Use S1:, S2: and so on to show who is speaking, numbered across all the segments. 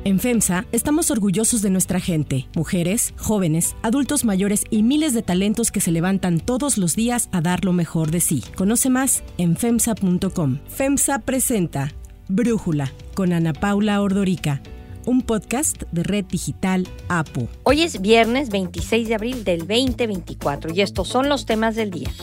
S1: En FEMSA estamos orgullosos de nuestra gente, mujeres, jóvenes, adultos mayores y miles de talentos que se levantan todos los días a dar lo mejor de sí. Conoce más en FEMSA.com. FEMSA presenta Brújula con Ana Paula Ordorica, un podcast de Red Digital APO.
S2: Hoy es viernes 26 de abril del 2024 y estos son los temas del día.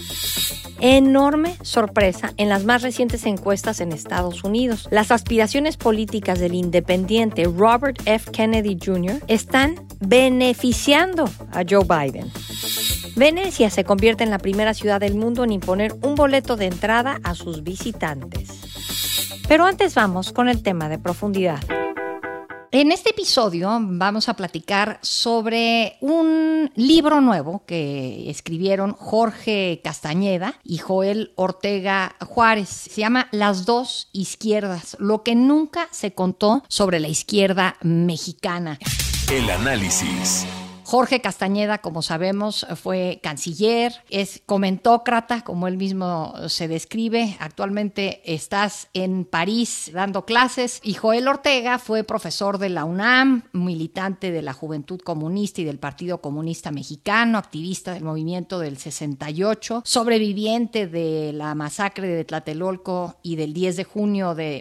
S2: Enorme sorpresa en las más recientes encuestas en Estados Unidos. Las aspiraciones políticas del independiente Robert F. Kennedy Jr. están beneficiando a Joe Biden. Venecia se convierte en la primera ciudad del mundo en imponer un boleto de entrada a sus visitantes. Pero antes vamos con el tema de profundidad. En este episodio vamos a platicar sobre un libro nuevo que escribieron Jorge Castañeda y Joel Ortega Juárez. Se llama Las dos izquierdas, lo que nunca se contó sobre la izquierda mexicana.
S3: El análisis.
S2: Jorge Castañeda, como sabemos, fue canciller, es comentócrata, como él mismo se describe. Actualmente estás en París dando clases. Y Joel Ortega fue profesor de la UNAM, militante de la Juventud Comunista y del Partido Comunista Mexicano, activista del movimiento del 68, sobreviviente de la masacre de Tlatelolco y del 10 de junio de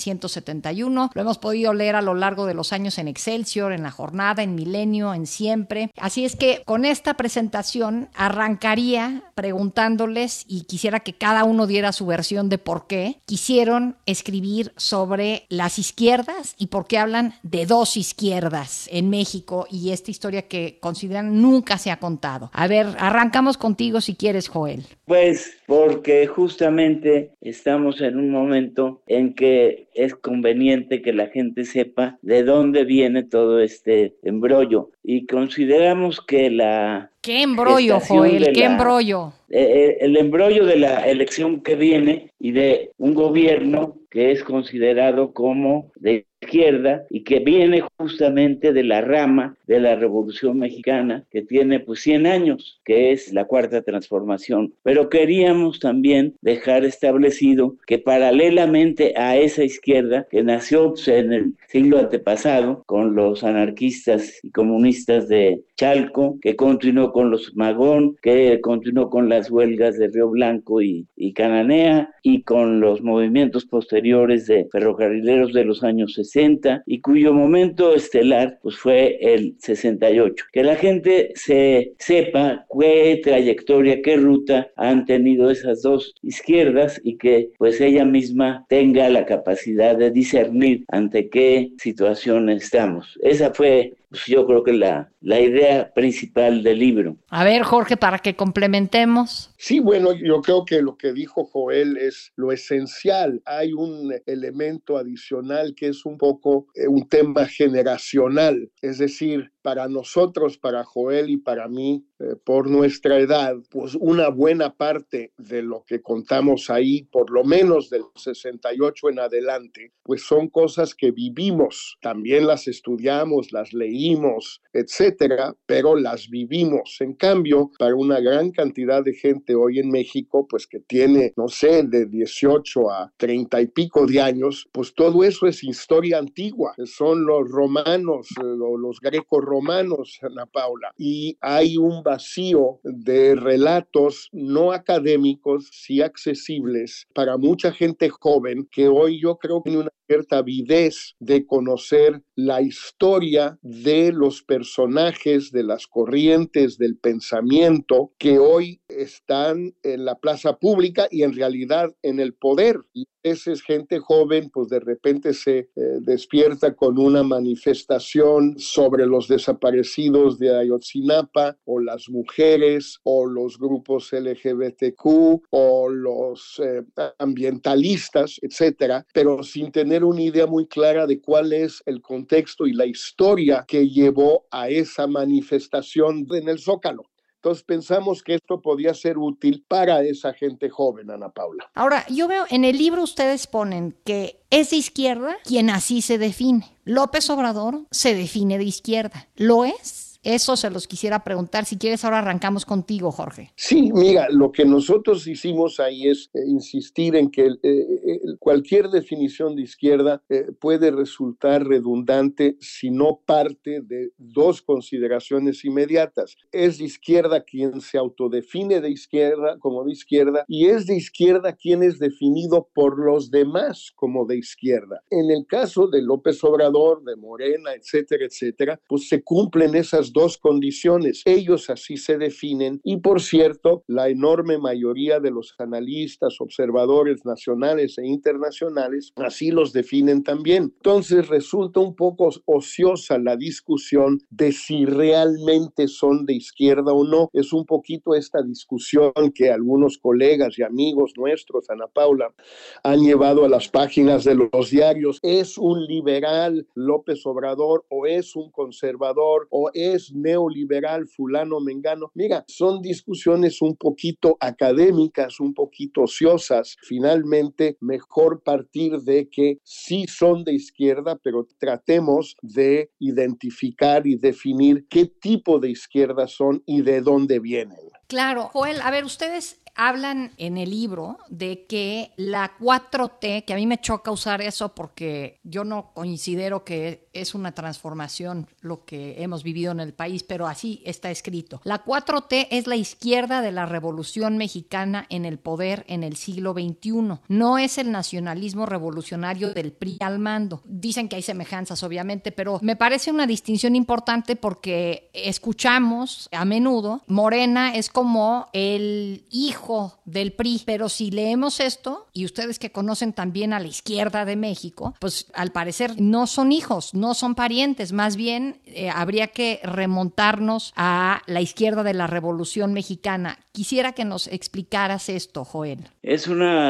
S2: 1971. Lo hemos podido leer a lo largo de los años en Excelsior, en La Jornada, en Milenio, en Siempre. Así es que con esta presentación arrancaría preguntándoles, y quisiera que cada uno diera su versión de por qué quisieron escribir sobre las izquierdas y por qué hablan de dos izquierdas en México y esta historia que consideran nunca se ha contado. A ver, arrancamos contigo si quieres, Joel.
S4: Pues porque justamente estamos en un momento en que es conveniente que la gente sepa de dónde viene todo este embrollo, y consideramos que
S2: ¿Qué embrollo, Joel? ¿Qué embrollo?
S4: El embrollo de la elección que viene y de un gobierno que es considerado como de izquierda y que viene justamente de la rama de la Revolución Mexicana, que tiene pues 100 años, que es la Cuarta Transformación. Pero queríamos también dejar establecido que paralelamente a esa izquierda que nació pues, en el siglo antepasado con los anarquistas y comunistas de Chalco, que continuó con los Magón, que continuó con las huelgas de Río Blanco y Cananea, y con los movimientos posteriores de ferrocarrileros de los años 60, y cuyo momento estelar pues fue el 68. Que la gente se sepa qué trayectoria, qué ruta han tenido esas dos izquierdas, y que pues ella misma tenga la capacidad de discernir ante qué situación estamos. Esa fue, pues, yo creo que la idea principal del libro.
S2: A ver, Jorge, para que complementemos.
S5: Sí, bueno, yo creo que lo que dijo Joel es lo esencial. Hay un elemento adicional que es un poco un tema generacional. Es decir, para nosotros, para Joel y para mí, por nuestra edad, pues una buena parte de lo que contamos ahí, por lo menos del 68 en adelante, pues son cosas que vivimos. También las estudiamos, las leímos, etcétera, pero las vivimos. En cambio, para una gran cantidad de gente hoy en México, pues que tiene, no sé, de 18 a 30 y pico de años, pues todo eso es historia antigua. Son los romanos, los grecorromanos, Ana Paula. Y hay un vacío de relatos no académicos, sí accesibles, para mucha gente joven que hoy yo creo que tiene una cierta avidez de conocer la historia de los personajes, de las corrientes del pensamiento que hoy están en la plaza pública y en realidad en el poder. Y esa es gente joven, pues de repente se despierta con una manifestación sobre los desaparecidos de Ayotzinapa, o las mujeres, o los grupos LGBTQ, o los ambientalistas, etcétera, pero sin tener una idea muy clara de cuál es el contexto y la historia que llevó a esa manifestación en el Zócalo. Entonces pensamos que esto podía ser útil para esa gente joven, Ana Paula.
S2: Ahora, yo veo en el libro ustedes ponen que es de izquierda quien así se define. López Obrador se define de izquierda. ¿Lo es? Eso se los quisiera preguntar. Si quieres, ahora arrancamos contigo, Jorge.
S5: Sí, mira, lo que nosotros hicimos ahí es insistir en que cualquier definición de izquierda puede resultar redundante si no parte de dos consideraciones inmediatas. Es de izquierda quien se autodefine de izquierda como de izquierda, y es de izquierda quien es definido por los demás como de izquierda. En el caso de López Obrador, de Morena, etcétera, etcétera, pues se cumplen esas dos condiciones. Ellos así se definen, y por cierto, la enorme mayoría de los analistas, observadores nacionales e internacionales así los definen también. Entonces resulta un poco ociosa la discusión de si realmente son de izquierda o no. Es un poquito esta discusión que algunos colegas y amigos nuestros, Ana Paula, han llevado a las páginas de los diarios. ¿Es un liberal López Obrador o es un conservador o es neoliberal fulano mengano? Mira, son discusiones un poquito académicas, un poquito ociosas. Finalmente, mejor partir de que sí son de izquierda, pero tratemos de identificar y definir qué tipo de izquierda son y de dónde vienen.
S2: Claro, Joel, a ver, ustedes hablan en el libro de que la 4T, que a mí me choca usar eso porque yo no considero que es una transformación lo que hemos vivido en el país, pero así está escrito. La 4T es la izquierda de la Revolución Mexicana en el poder en el siglo XXI. No es el nacionalismo revolucionario del PRI al mando. Dicen que hay semejanzas, obviamente, pero me parece una distinción importante porque escuchamos a menudo, Morena es como el hijo del PRI, pero si leemos esto, y ustedes que conocen también a la izquierda de México, pues al parecer no son hijos, no son parientes, más bien habría que remontarnos a la izquierda de la Revolución Mexicana. Quisiera que nos explicaras esto, Joel.
S4: Es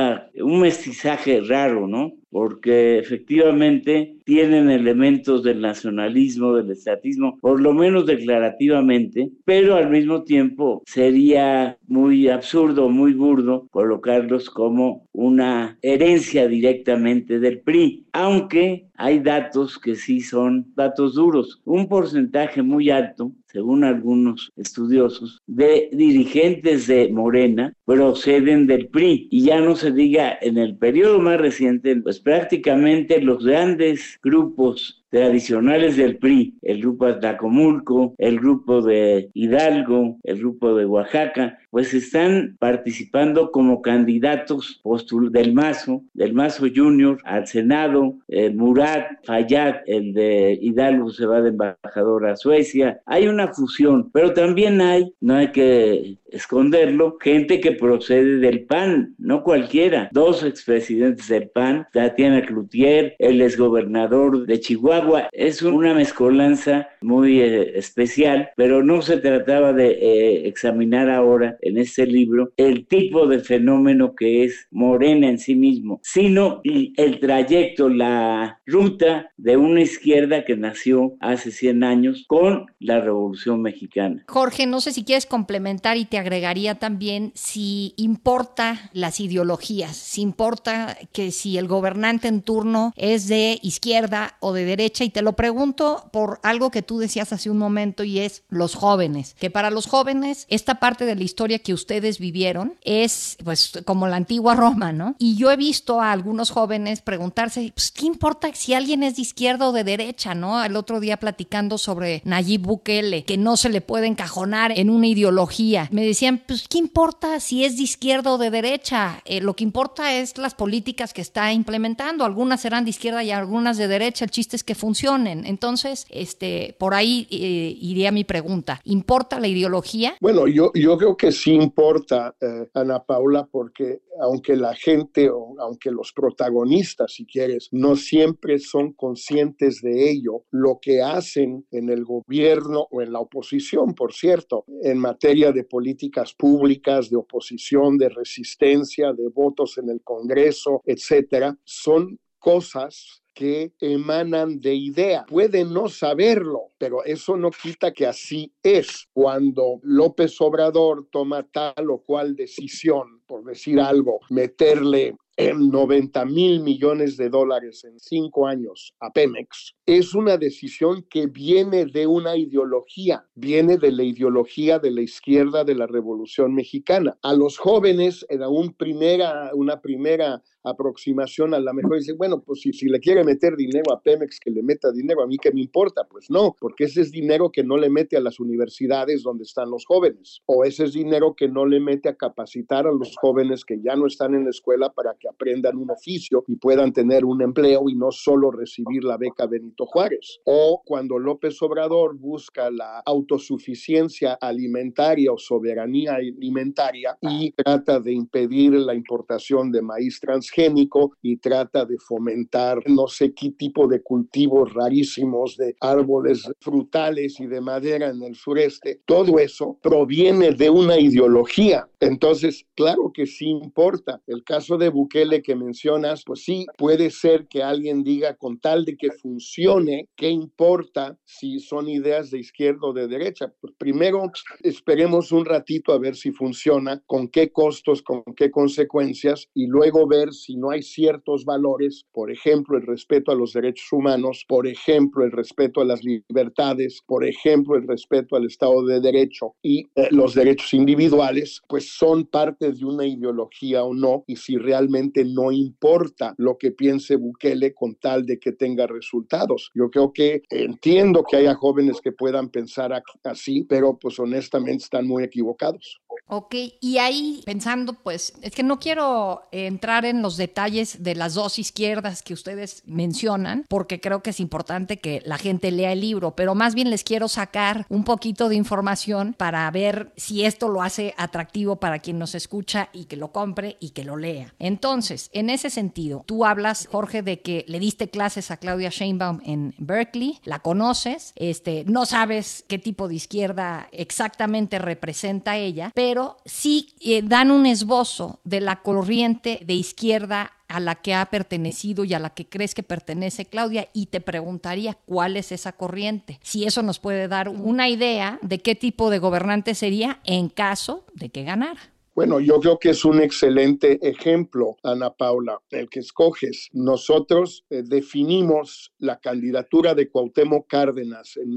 S4: un mestizaje raro, ¿no? Porque efectivamente tienen elementos del nacionalismo, del estatismo, por lo menos declarativamente, pero al mismo tiempo sería muy absurdo, muy burdo colocarlos como una herencia directamente del PRI, aunque hay datos que sí son datos duros. Un porcentaje muy alto, según algunos estudiosos, de dirigentes de Morena proceden del PRI, y ya no se diga en el periodo más reciente, pues prácticamente los grandes grupos tradicionales del PRI, el grupo Atlacomulco, el grupo de Hidalgo, el grupo de Oaxaca, pues están participando como candidatos del Mazo Junior al Senado. Murat Fayad, el de Hidalgo, se va de embajador a Suecia. Hay una fusión, pero también no hay que esconderlo, gente que procede del PAN, no cualquiera. 2 expresidentes del PAN, Tatiana Cloutier, el exgobernador de Chihuahua. Es una mezcolanza muy especial, pero no se trataba de examinar ahora en este libro el tipo de fenómeno que es Morena en sí mismo, sino el trayecto, la ruta de una izquierda que nació hace 100 años con la Revolución Mexicana.
S2: Jorge, no sé si quieres complementar, y te agregaría también si importa las ideologías, si importa que si el gobernante en turno es de izquierda o de derecha, y te lo pregunto por algo que tú decías hace un momento, y es los jóvenes, que para los jóvenes esta parte de la historia que ustedes vivieron es pues como la antigua Roma, ¿no? Y yo he visto a algunos jóvenes preguntarse, pues, ¿qué importa si alguien es de izquierda o de derecha, no? El otro día platicando sobre Nayib Bukele, que no se le puede encajonar en una ideología. Me decían, pues, ¿qué importa si es de izquierda o de derecha? Lo que importa es las políticas que está implementando. Algunas serán de izquierda y algunas de derecha. El chiste es que funcionen. Entonces, por ahí iría mi pregunta. ¿Importa la ideología?
S5: Bueno, yo creo que sí importa, Ana Paula, porque aunque la gente o aunque los protagonistas, si quieres, no siempre son conscientes de ello, lo que hacen en el gobierno o en la oposición, por cierto, en materia de políticas públicas, de oposición, de resistencia, de votos en el Congreso, etcétera, son cosas que emanan de idea. Pueden no saberlo, pero eso no quita que así es. Cuando López Obrador toma tal o cual decisión, por decir algo, meterle $90,000 millones en 5 años a Pemex, es una decisión que viene de una ideología, viene de la ideología de la izquierda de la Revolución Mexicana. A los jóvenes, en una primera aproximación, a lo mejor dicen, bueno, pues si le quiere meter dinero a Pemex, que le meta dinero, a mí qué me importa. Pues no, porque ese es dinero que no le mete a las universidades donde están los jóvenes, o ese es dinero que no le mete a capacitar a los jóvenes que ya no están en la escuela para que aprendan un oficio y puedan tener un empleo y no solo recibir la beca Benito Juárez. O cuando López Obrador busca la autosuficiencia alimentaria o soberanía alimentaria y trata de impedir la importación de maíz transgénico y trata de fomentar no sé qué tipo de cultivos rarísimos de árboles frutales y de madera en el sureste, todo eso proviene de una ideología. Entonces, claro que sí importa. El caso de Bukele que mencionas, pues sí, puede ser que alguien diga, con tal de que funcione, ¿qué importa si son ideas de izquierda o de derecha? Pues primero esperemos un ratito a ver si funciona, con qué costos, con qué consecuencias, y luego ver si no hay ciertos valores, por ejemplo, el respeto a los derechos humanos, por ejemplo, el respeto a las libertades, por ejemplo, el respeto al Estado de Derecho y los derechos individuales, pues son parte de una ideología o no, y si realmente no importa lo que piense Bukele con tal de que tenga resultados. Yo creo que entiendo que haya jóvenes que puedan pensar así, pero pues honestamente están muy equivocados.
S2: Ok, y ahí pensando, pues, es que no quiero entrar en los detalles de las dos izquierdas que ustedes mencionan, porque creo que es importante que la gente lea el libro, pero más bien les quiero sacar un poquito de información para ver si esto lo hace atractivo para quien nos escucha y que lo compre y que lo lea. Entonces, en ese sentido, tú hablas, Jorge, de que le diste clases a Claudia Sheinbaum en Berkeley, la conoces, no sabes qué tipo de izquierda exactamente representa ella, pero sí dan un esbozo de la corriente de izquierda a la que ha pertenecido y a la que crees que pertenece Claudia, y te preguntaría cuál es esa corriente, si eso nos puede dar una idea de qué tipo de gobernante sería en caso de que ganara.
S5: Bueno, yo creo que es un excelente ejemplo, Ana Paula, el que escoges. Nosotros definimos la candidatura de Cuauhtémoc Cárdenas en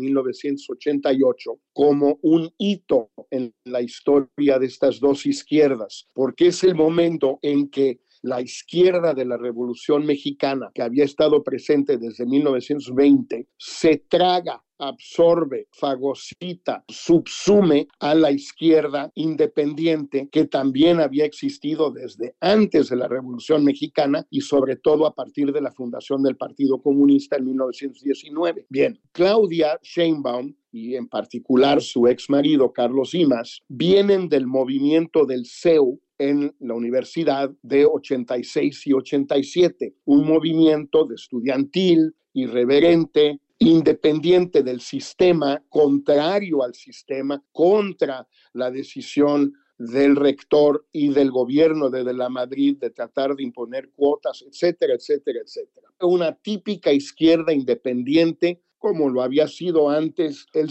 S5: 1988 como un hito en la historia de estas dos izquierdas, porque es el momento en que la izquierda de la Revolución Mexicana, que había estado presente desde 1920, se traga, absorbe, fagocita, subsume a la izquierda independiente que también había existido desde antes de la Revolución Mexicana y sobre todo a partir de la fundación del Partido Comunista en 1919. Bien, Claudia Sheinbaum y en particular su ex marido Carlos Simas vienen del movimiento del CEU en la universidad de 86 y 87, un movimiento de estudiantil, irreverente, independiente del sistema, contrario al sistema, contra la decisión del rector y del gobierno de la Madrid de tratar de imponer cuotas, etcétera, etcétera, etcétera. Una típica izquierda independiente, como lo había sido antes el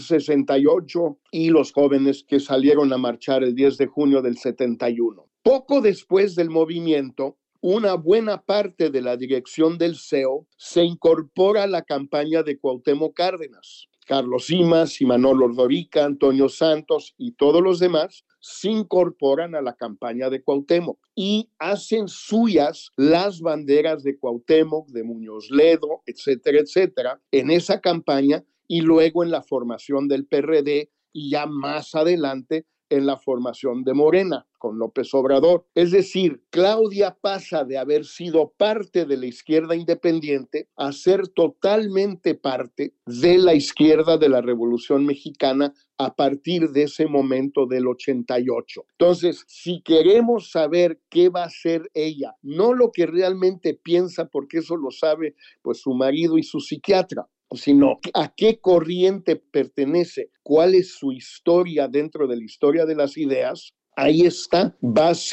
S5: 68 y los jóvenes que salieron a marchar el 10 de junio del 71. Poco después del movimiento, una buena parte de la dirección del CEU se incorpora a la campaña de Cuauhtémoc Cárdenas. Carlos Simas, Imanol Ordorica, Antonio Santos y todos los demás se incorporan a la campaña de Cuauhtémoc y hacen suyas las banderas de Cuauhtémoc, de Muñoz Ledo, etcétera, etcétera, en esa campaña y luego en la formación del PRD y ya más adelante en la formación de Morena con López Obrador. Es decir, Claudia pasa de haber sido parte de la izquierda independiente a ser totalmente parte de la izquierda de la Revolución Mexicana a partir de ese momento del 88. Entonces, si queremos saber qué va a hacer ella, no lo que realmente piensa, porque eso lo sabe pues su marido y su psiquiatra, sino a qué corriente pertenece, cuál es su historia dentro de la historia de las ideas, ahí está, va a ser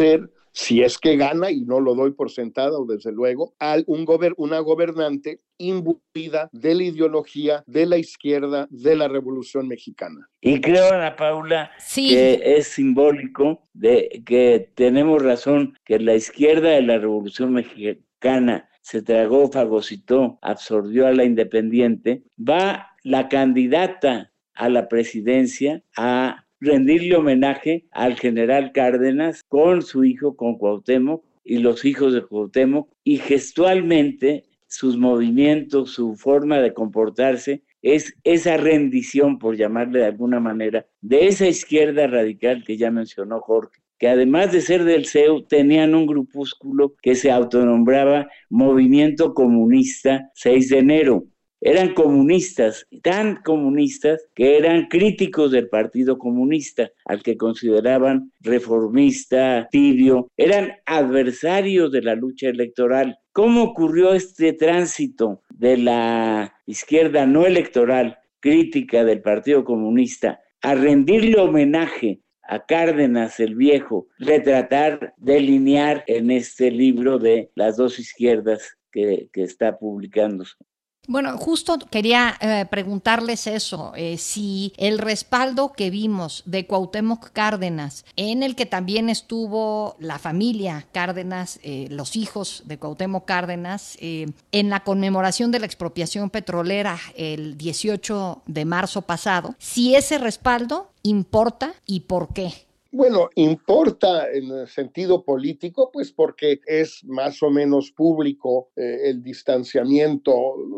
S5: si es que gana, y no lo doy por sentado, desde luego, una gobernante imbuida de la ideología de la izquierda de la Revolución Mexicana.
S4: Y creo, Ana Paula,
S2: sí,
S4: que es simbólico de que tenemos razón, que la izquierda de la Revolución Mexicana se tragó, fagocitó, absorbió a la independiente. Va la candidata a la presidencia a rendirle homenaje al general Cárdenas con su hijo, con Cuauhtémoc, y los hijos de Cuauhtémoc, y gestualmente sus movimientos, su forma de comportarse, es esa rendición, por llamarle de alguna manera, de esa izquierda radical que ya mencionó Jorge, que además de ser del CEU, tenían un grupúsculo que se autonombraba Movimiento Comunista 6 de enero. Eran comunistas, tan comunistas que eran críticos del Partido Comunista, al que consideraban reformista, tibio, eran adversarios de la lucha electoral. ¿Cómo ocurrió este tránsito de la izquierda no electoral, crítica del Partido Comunista, a rendirle homenaje a Cárdenas el Viejo, retratar, delinear en este libro de las dos izquierdas que está publicándose?
S2: Bueno, justo quería preguntarles eso, si el respaldo que vimos de Cuauhtémoc Cárdenas, en el que también estuvo la familia Cárdenas, los hijos de Cuauhtémoc Cárdenas, en la conmemoración de la expropiación petrolera el 18 de marzo pasado, si ese respaldo importa y por qué.
S5: Bueno, importa en el sentido político, pues porque es más o menos público el distanciamiento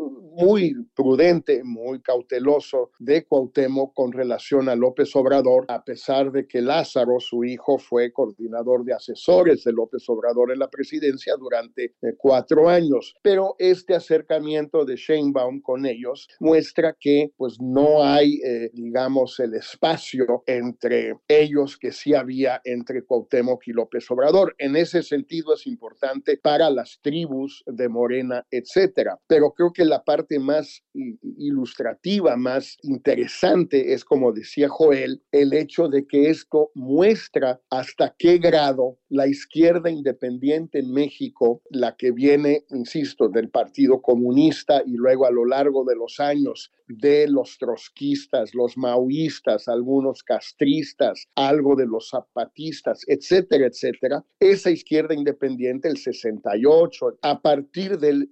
S5: muy prudente, muy cauteloso de Cuauhtémoc con relación a López Obrador, a pesar de que Lázaro, su hijo, fue coordinador de asesores de López Obrador en la presidencia durante 4 años. Pero este acercamiento de Sheinbaum con ellos muestra que pues no hay, digamos, el espacio entre ellos que sí había entre Cuauhtémoc y López Obrador. En ese sentido es importante para las tribus de Morena, etcétera. Pero creo que la parte más ilustrativa, más interesante es, como decía Joel, el hecho de que esto muestra hasta qué grado la izquierda independiente en México, la que viene, insisto, del Partido Comunista y luego a lo largo de los años de los trotskistas, los maoístas, algunos castristas, algo de los zapatistas, etcétera, etcétera. Esa izquierda independiente, el 68, a partir del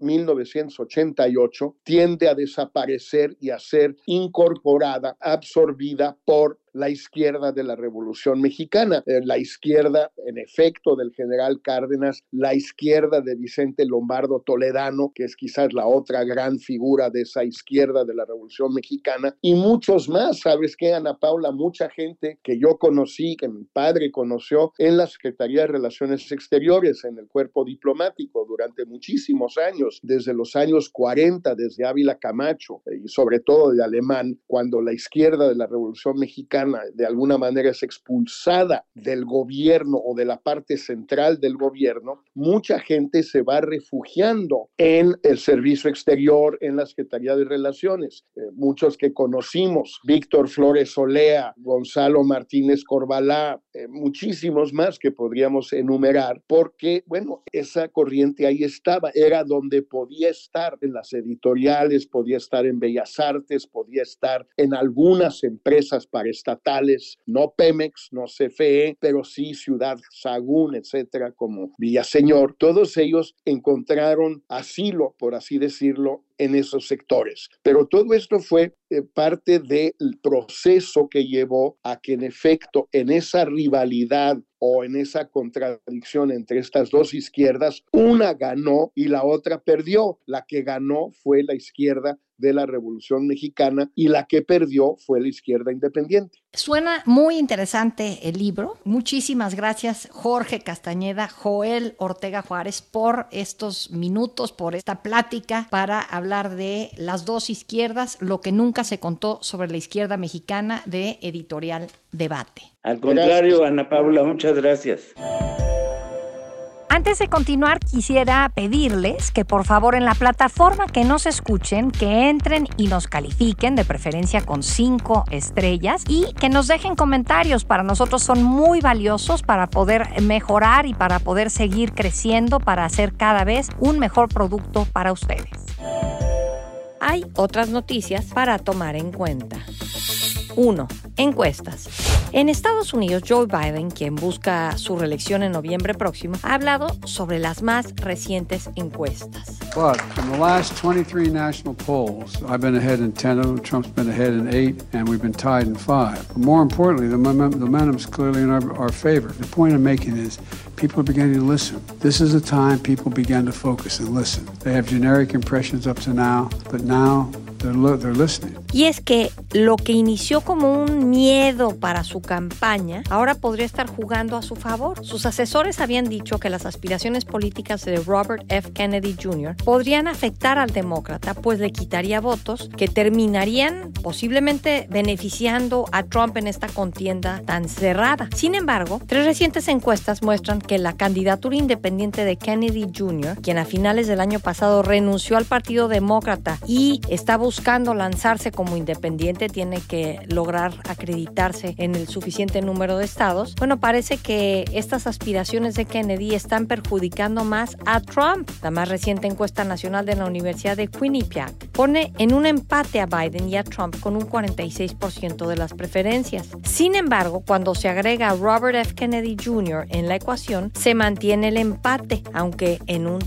S5: 1988, tiende a desaparecer y a ser incorporada, absorbida por la izquierda de la Revolución Mexicana, la izquierda, en efecto, del general Cárdenas, la izquierda de Vicente Lombardo Toledano, que es quizás la otra gran figura de esa izquierda de la Revolución Mexicana, y muchos más. ¿Sabes qué, Ana Paula? Mucha gente que yo conocí, que mi padre conoció en la Secretaría de Relaciones Exteriores, en el cuerpo diplomático, durante muchísimos años, desde los años 40, desde Ávila Camacho, y sobre todo de Alemán, cuando la izquierda de la Revolución Mexicana de alguna manera es expulsada del gobierno o de la parte central del gobierno, mucha gente se va refugiando en el servicio exterior, en la Secretaría de Relaciones. Muchos que conocimos, Víctor Flores Olea, Gonzalo Martínez Corbalá, muchísimos más que podríamos enumerar, porque, bueno, esa corriente ahí estaba, era donde podía estar en las editoriales, podía estar en Bellas Artes, podía estar en algunas empresas paraestatales, no Pemex, no CFE, pero sí Ciudad Sagún, etcétera, como Villaseñor. Todos ellos encontraron asilo, por así decirlo, en esos sectores. Pero todo esto fue parte del proceso que llevó a que, en efecto, en esa rivalidad o en esa contradicción entre estas dos izquierdas, una ganó y la otra perdió. La que ganó fue la izquierda de la Revolución Mexicana y la que perdió fue la izquierda independiente.
S2: Suena muy interesante el libro. Muchísimas gracias, Jorge Castañeda, Joel Ortega Juárez, por estos minutos, por esta plática para hablar de las dos izquierdas, lo que nunca se contó sobre la izquierda mexicana, de Editorial Debate.
S4: Al contrario, Ana Paula, muchas gracias.
S6: Antes de continuar, quisiera pedirles que por favor en la plataforma que nos escuchen, que entren y nos califiquen, de preferencia con 5 estrellas, y que nos dejen comentarios. Para nosotros son muy valiosos para poder mejorar y para poder seguir creciendo, para hacer cada vez un mejor producto para ustedes. Hay otras noticias para tomar en cuenta. 1. Encuestas. En Estados Unidos, Joe Biden, quien busca su reelección en noviembre próximo, ha hablado sobre las más recientes encuestas.
S7: But in the last 23 national polls, I've been ahead in 10 of them, Trump's been ahead in 8, and we've been tied in 5. But more importantly, the momentum is clearly in our favor. The point I'm making is people are beginning to listen. This is the time people began to focus and listen. They have generic impressions up to now, but now they're listening.
S6: Y es que lo que inició como un miedo para su campaña, ahora podría estar jugando a su favor. Sus asesores habían dicho que las aspiraciones políticas de Robert F. Kennedy Jr. podrían afectar al demócrata, pues le quitaría votos que terminarían posiblemente beneficiando a Trump en esta contienda tan cerrada. Sin embargo, 3 recientes encuestas muestran que la candidatura independiente de Kennedy Jr., quien a finales del año pasado renunció al Partido Demócrata y está buscando lanzarse como independiente, tiene que lograr acreditarse en el suficiente número de estados. Bueno, parece que estas aspiraciones de Kennedy están perjudicando más a Trump. La más reciente encuesta nacional de la Universidad de Quinnipiac pone en un empate a Biden y a Trump con un 46% de las preferencias. Sin embargo, cuando se agrega a Robert F. Kennedy Jr. en la ecuación, se mantiene el empate, aunque en un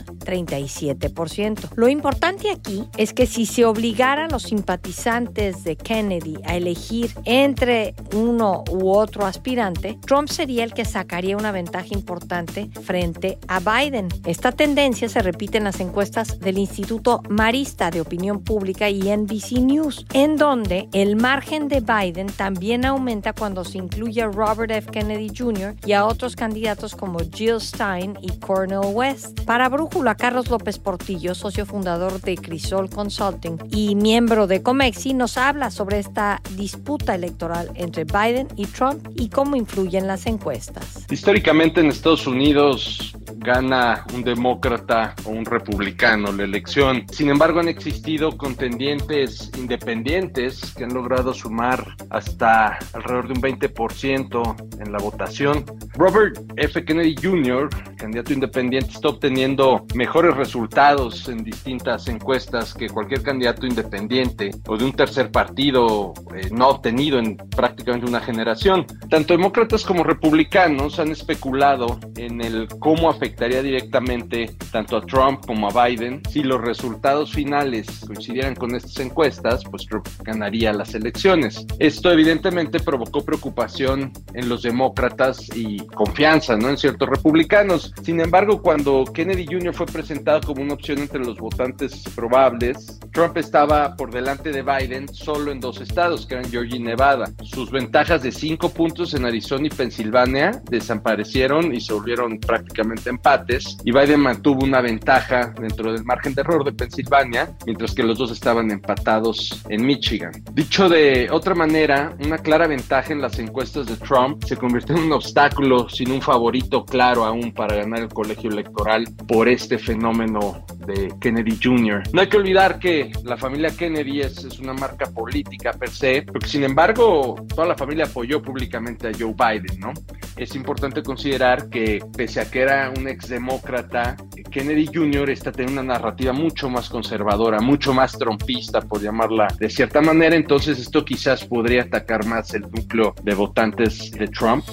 S6: 37%. Lo importante aquí es que si se obligara a los simpatizantes de Kennedy a elegir entre uno u otro aspirante, Trump sería el que sacaría una ventaja importante frente a Biden. Esta tendencia se repite en las encuestas del Instituto Marista de Opinión Pública y NBC News, en donde el margen de Biden también aumenta cuando se incluye a Robert F. Kennedy Jr. y a otros candidatos como Jill Stein y Cornel West. Para Brújula, Carlos López Portillo, socio fundador de Crisol Consulting y miembro de Comexi, nos habla sobre esta disputa electoral entre Biden y Trump y cómo influyen las encuestas.
S8: Históricamente en Estados Unidos gana un demócrata o un republicano la elección. Sin embargo, han existido contendientes independientes que han logrado sumar hasta alrededor de un 20% en la votación. Robert F. Kennedy Jr., candidato independiente, está obteniendo mejores resultados en distintas encuestas que cualquier candidato independiente o de un tercer partido no ha obtenido en prácticamente una generación. Tanto demócratas como republicanos han especulado en el cómo afectaría directamente tanto a Trump como a Biden. Si los resultados finales coincidieran con estas encuestas, pues Trump ganaría las elecciones. Esto evidentemente provocó preocupación en los demócratas y confianza, ¿no?, en ciertos republicanos. Sin embargo, cuando Kennedy Jr. fue presentado como una opción entre los votantes probables, Trump estaba por delante de Biden solo en 2 estados, que eran Georgia y Nevada. Sus ventajas de 5 puntos en Arizona y Pensilvania desaparecieron y se volvieron prácticamente empates, y Biden mantuvo una ventaja dentro del margen de error de Pensilvania, mientras que los dos estaban empatados en Michigan. Dicho de otra manera, una clara ventaja en las encuestas de Trump se convirtió en un obstáculo sin un favorito claro aún para ganar el colegio electoral por este fenómeno de Kennedy Jr. No hay que olvidar que la familia Kennedy es una marca política per se, porque sin embargo toda la familia apoyó públicamente a Joe Biden, ¿no? Es importante considerar que pese a que era un exdemócrata, Kennedy Jr. está teniendo una narrativa mucho más conservadora, mucho más trumpista, por llamarla de cierta manera. Entonces esto quizás podría atacar más el núcleo de votantes de Trump.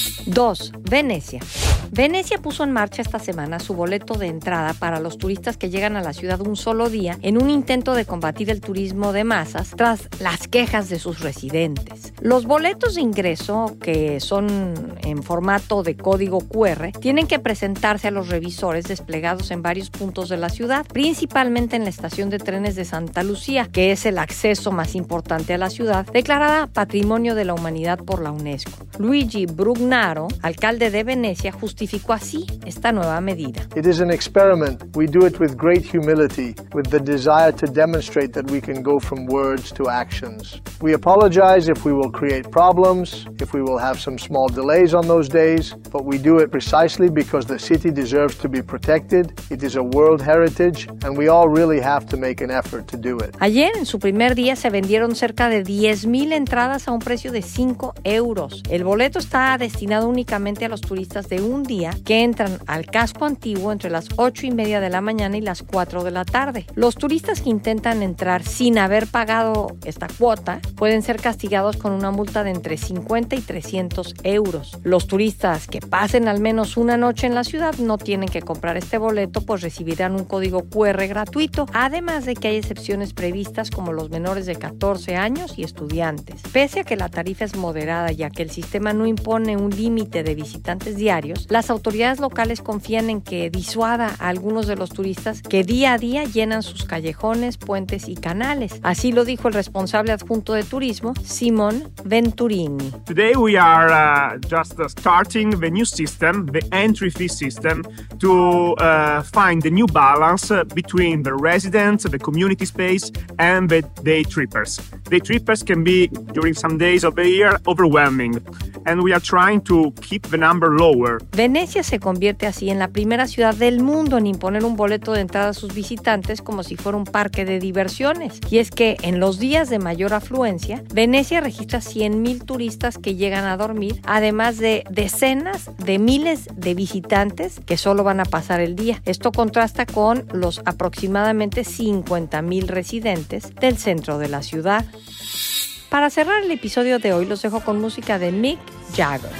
S6: 2. Venecia. Venecia puso en marcha esta semana su boleto de entrada para los turistas que llegan a la ciudad un solo día en un intento de combatir el turismo de masas tras las quejas de sus residentes. Los boletos de ingreso, que son en formato de código QR, tienen que presentarse a los revisores desplegados en varios puntos de la ciudad, principalmente en la estación de trenes de Santa Lucía, que es el acceso más importante a la ciudad, declarada Patrimonio de la Humanidad por la UNESCO. Luigi Brugnaro, alcalde de Venecia, justificó justificó así esta nueva medida.
S9: It is an experiment. We do it with great humility, with the desire to demonstrate that we can go from words to actions. We apologize if we will create problems, if we will have some small delays on those days, but we do it precisely because the city deserves to be protected. It is a World Heritage, and we all really have to make an effort to do it.
S6: Ayer, en su primer día, se vendieron cerca de 10,000 entradas a un precio de 5 euros. El boleto está destinado únicamente a los turistas de un día que entran al casco antiguo entre las 8:30 de la mañana y las 4 de la tarde. Los turistas que intentan entrar sin haber pagado esta cuota pueden ser castigados con una multa de entre 50 y 300 euros. Los turistas que pasen al menos una noche en la ciudad no tienen que comprar este boleto, pues recibirán un código QR gratuito, además de que hay excepciones previstas como los menores de 14 años y estudiantes. Pese a que la tarifa es moderada ya que el sistema no impone un límite de visitantes diarios, las autoridades locales confían en que disuada a algunos de los turistas que día a día llenan sus callejones, puentes y canales. Así lo dijo el responsable adjunto de turismo, Simon Venturini.
S10: Today we are just starting the new system, the entry fee system, to find the new balance between the residents, the community space, and the day trippers. Day trippers can be, during some days of the year, overwhelming, and we are trying to keep the number lower.
S6: Venecia se convierte así en la primera ciudad del mundo en imponer un boleto de entrada a sus visitantes como si fuera un parque de diversiones. Y es que en los días de mayor afluencia, Venecia registra 100,000 turistas que llegan a dormir, además de decenas de miles de visitantes que solo van a pasar el día. Esto contrasta con los aproximadamente 50,000 residentes del centro de la ciudad. Para cerrar el episodio de hoy, los dejo con música de Mick Jagger.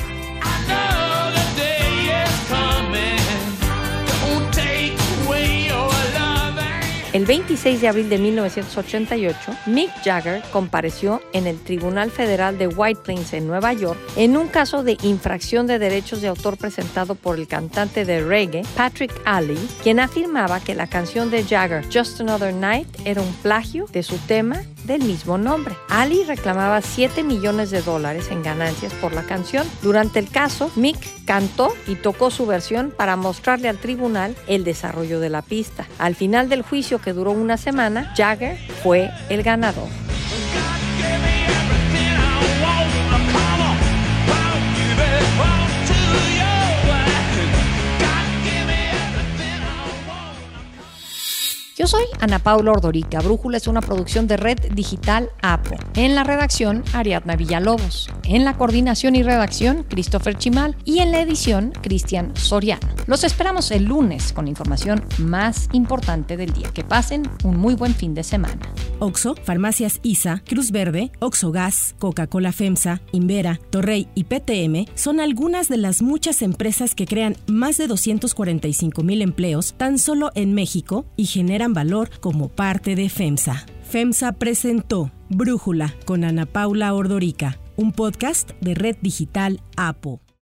S6: El 26 de abril de 1988, Mick Jagger compareció en el Tribunal Federal de White Plains en Nueva York en un caso de infracción de derechos de autor presentado por el cantante de reggae Patrick Ali, quien afirmaba que la canción de Jagger, Just Another Night, era un plagio de su tema del mismo nombre. Ali reclamaba $7 millones en ganancias por la canción. Durante el caso, Mick cantó y tocó su versión para mostrarle al tribunal el desarrollo de la pista. Al final del juicio, que duró una semana, Jagger fue el ganador. Yo soy Ana Paula Ordorica. Brújula es una producción de Red Digital APO. En la redacción, Ariadna Villalobos. En la coordinación y redacción, Christopher Chimal. Y en la edición, Cristian Soriano. Los esperamos el lunes con la información más importante del día. Que pasen un muy buen fin de semana.
S1: Oxxo, Farmacias ISA, Cruz Verde, Oxxo Gas, Coca-Cola FEMSA, Invera, Torrey y PTM son algunas de las muchas empresas que crean más de 245,000 empleos tan solo en México y generan valor como parte de FEMSA. FEMSA presentó Brújula con Ana Paula Ordorica, un podcast de Red Digital APO.